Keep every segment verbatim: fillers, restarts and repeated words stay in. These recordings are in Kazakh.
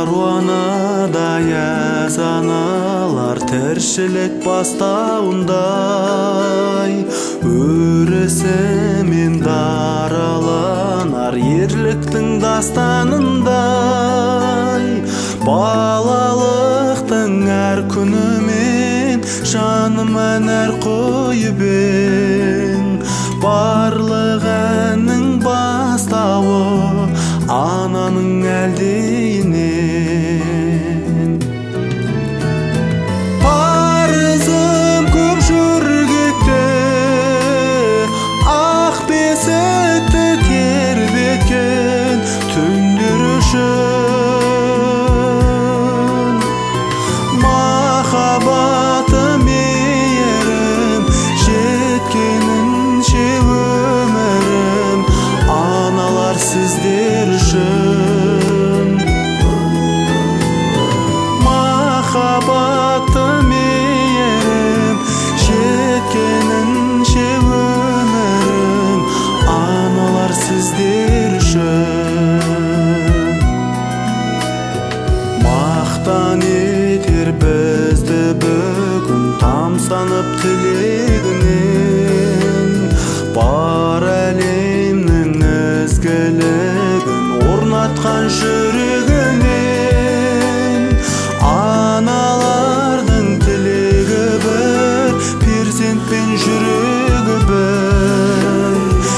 каруанадай азаналар тіршілік бастауындай өрісімен дараланар ерліктің дастанындай балалықтың әр күнімен жаным әнәр қойып ең барлық әннің бастауы ананың әлдейінен парызым көп жөргекте ақ бесікті тербеткен түндер үшін махаббаты мейірім жеткенінше өмірім аналар сіздер үшін махаббаты мейірім жеткенінше өмірім аналар сіздер үшін мақтан етер бізді бүгін тамсанып тілегінен бар әлемнің ізгілігін орнатқан жүрегінен аналардың тілегі бір перзентпен жүрегі бір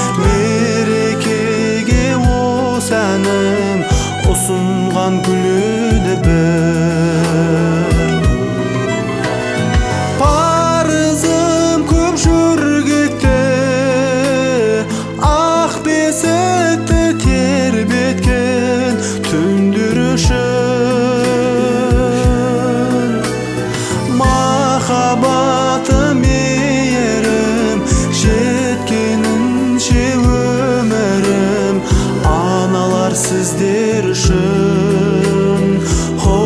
мерекеге осы әнім ұсынған гүлді бір парызым көп жөргекте ақ бесікті тербеткен түндер үшін махаббаты мейірім жеткенінше өмірім аналар сіздер үшін о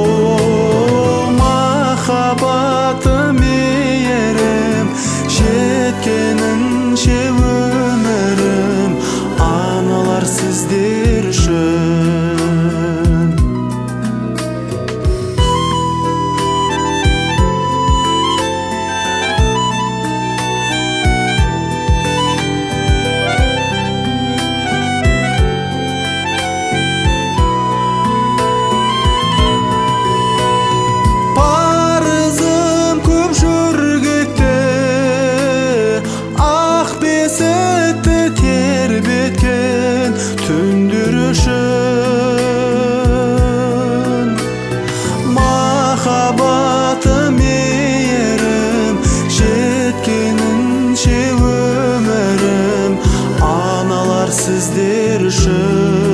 махаббаты мейірім жеткенінше өмірім аналар сіздер үшін парызым көп жөргекте ақ бесікті тербеткен түндер үшін махаббаты мейірім жеткенінше өмірім аналар сіздер үшін